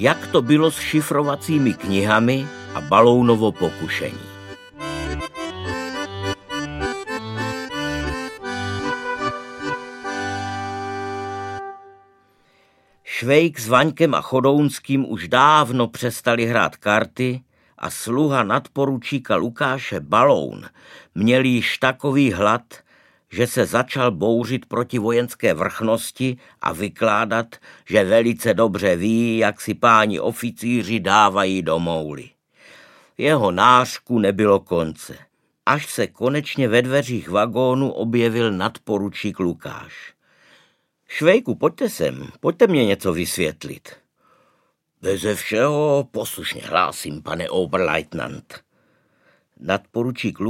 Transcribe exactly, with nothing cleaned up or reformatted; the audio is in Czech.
jak to bylo s šifrovacími knihami a Balounovo pokušení. Švejk s Vaňkem a Chodounským už dávno přestali hrát karty a sluha nadporučíka Lukáše Baloun měl již takový hlad, že se začal bouřit proti vojenské vrchnosti a vykládat, že velice dobře ví, jak si páni oficíři dávají do mouly. Jeho nářku nebylo konce, až se konečně ve dveřích vagónu objevil nadporučík Lukáš. Švejku, pojďte sem, pojďte mě něco vysvětlit. Beze všeho poslušně hlásím, pane Oberleutnant. Nadporučík